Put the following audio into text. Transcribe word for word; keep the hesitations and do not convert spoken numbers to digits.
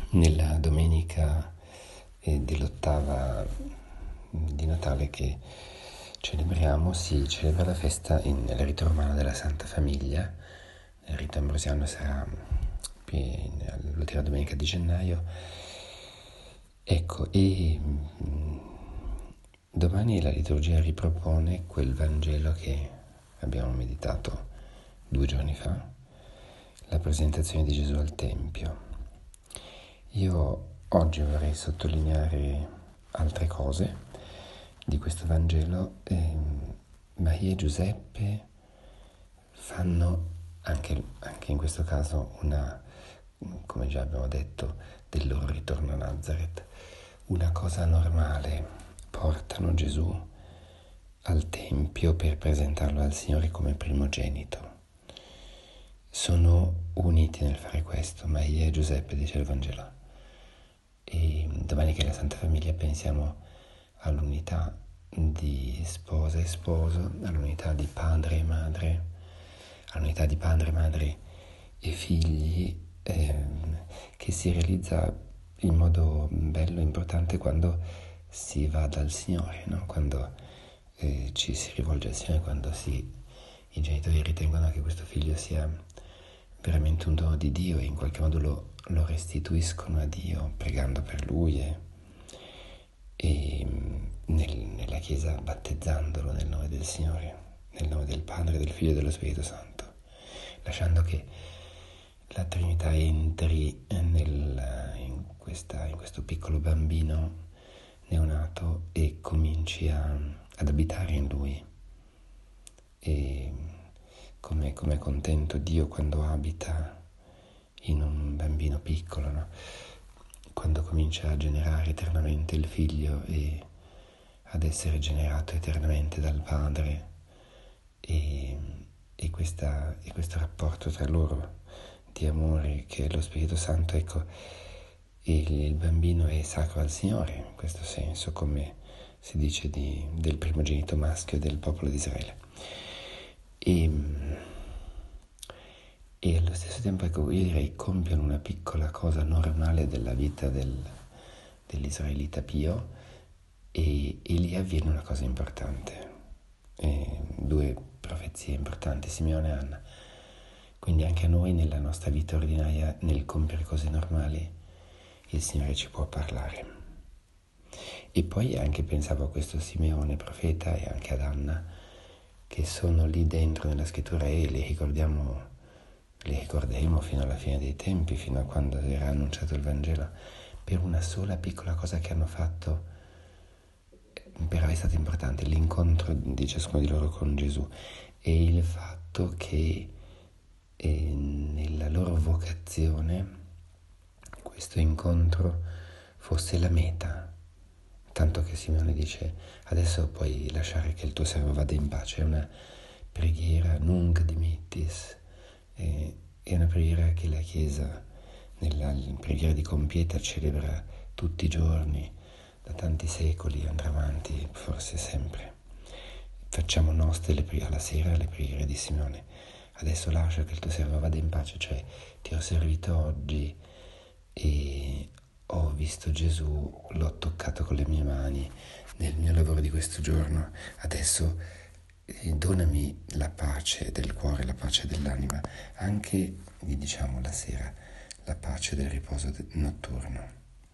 nella domenica eh, dell'ottava di Natale che celebriamo, si celebra la festa in, nel rito romano della Santa Famiglia. Il rito ambrosiano sarà l'ultima domenica di gennaio. Ecco, e mh, domani la liturgia ripropone quel Vangelo che abbiamo meditato due giorni fa, la presentazione di Gesù al Tempio. Io oggi vorrei sottolineare altre cose di questo Vangelo. Eh, Maria e Giuseppe fanno anche, anche in questo caso una, come già abbiamo detto, del loro ritorno a Nazareth, una cosa normale. Portano Gesù al Tempio per presentarlo al Signore come primogenito. Sono uniti nel fare questo, Maria e Giuseppe, dice il Vangelo. E domani che è la Santa Famiglia pensiamo all'unità di sposa e sposo, all'unità di padre e madre, all'unità di padre, madre e figli, eh, che si realizza in modo bello e importante quando si va dal Signore, no? Quando eh, ci si rivolge al Signore, quando si, i genitori ritengono che questo figlio sia veramente un dono di Dio e in qualche modo lo, lo restituiscono a Dio pregando per lui e, e nel, nella Chiesa battezzandolo nel nome del Signore, nel nome del Padre, del Figlio e dello Spirito Santo, lasciando che la Trinità entri nel, in, questa, in questo piccolo bambino neonato e cominci a, ad abitare in lui. E come è contento Dio quando abita in un bambino piccolo, no? Quando comincia a generare eternamente il figlio e ad essere generato eternamente dal Padre, e, e, questa, e questo rapporto tra loro di amore che è lo Spirito Santo, ecco, il, il bambino è sacro al Signore in questo senso, come si dice di, del primogenito maschio del popolo di Israele. E, e allo stesso tempo, ecco, io direi compiono una piccola cosa normale della vita del, dell'israelita pio, e, e lì avviene una cosa importante, e due profezie importanti, Simeone e Anna. Quindi anche a noi nella nostra vita ordinaria, nel compiere cose normali, il Signore ci può parlare. E poi anche pensavo a questo Simeone profeta e anche ad Anna, che sono lì dentro nella scrittura e le ricordiamo, le ricorderemo fino alla fine dei tempi, fino a quando verrà annunciato il Vangelo, per una sola piccola cosa che hanno fatto. Per me è stato importante l'incontro di ciascuno di loro con Gesù e il fatto che eh, nella loro vocazione questo incontro fosse la meta. Tanto che Simeone dice: adesso puoi lasciare che il tuo servo vada in pace. È una preghiera nunc dimittis, è una preghiera che la Chiesa nella preghiera di compieta celebra tutti i giorni da tanti secoli, andrà avanti forse sempre. Facciamo nostre le preghiere alla sera, le preghiere di Simeone: adesso lascia che il tuo servo vada in pace, cioè ti ho servito oggi e ho visto Gesù, l'ho toccato con le mie mani nel mio lavoro di questo giorno, adesso eh, donami la pace del cuore, la pace dell'anima, anche, diciamo, la sera, la pace del riposo notturno.